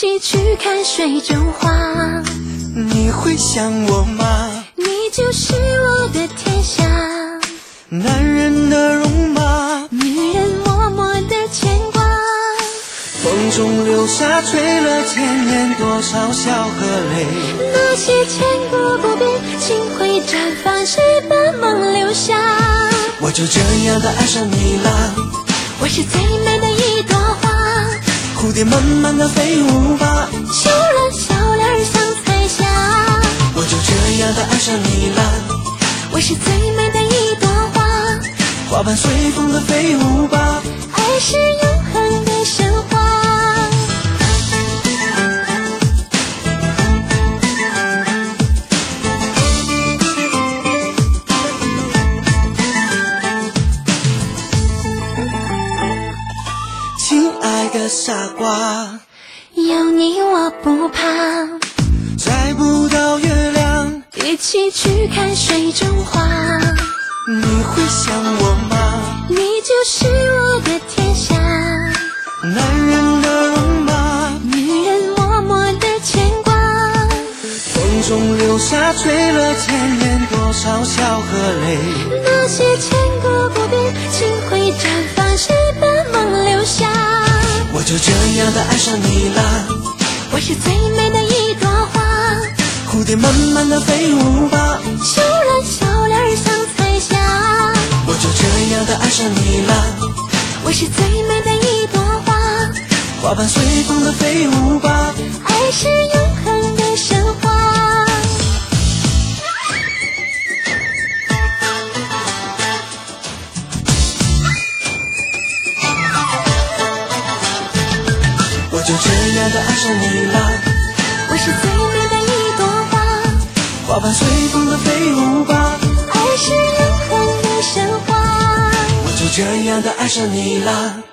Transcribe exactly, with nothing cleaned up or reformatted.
起去看水中花。 你会想我吗？ 你就是我的天下。 男人的戎马， 女人默默的牵挂。 风中留下吹了千年多少笑和泪。 那些千古不变，请会绽放，谁把梦留下？ 我就这样的爱上你了。 我是最美的一朵花， 蝴蝶慢慢的飞舞吧， 羞染笑脸像彩霞。 我就这样的爱上你了。 我是最美的一朵花， 花瓣随风的飞舞吧， 爱是永恒的神话。 亲爱的傻瓜， 有你我不怕， 摘不到月亮， 一起去看水中花。 你会想我吗？ 你就是我的天下。 男人的戎马， 女人默默的牵挂。 风中留下吹了千年多少笑和泪。 那些千古不变，请会绽放，谁把梦留下？ 我就这样的爱上你了。 我是最美的一朵花， 蝴蝶慢慢的飞舞吧， 羞染笑脸像彩霞。 我就这样的爱上你了。 我是最美的一朵花， 花瓣随风的飞舞吧， 爱是永恒的神话。 我就这样的爱上你了。 我是最美的一朵花， 花瓣随风的飞舞吧， 爱是永恒的神话。 我就这样的爱上你了。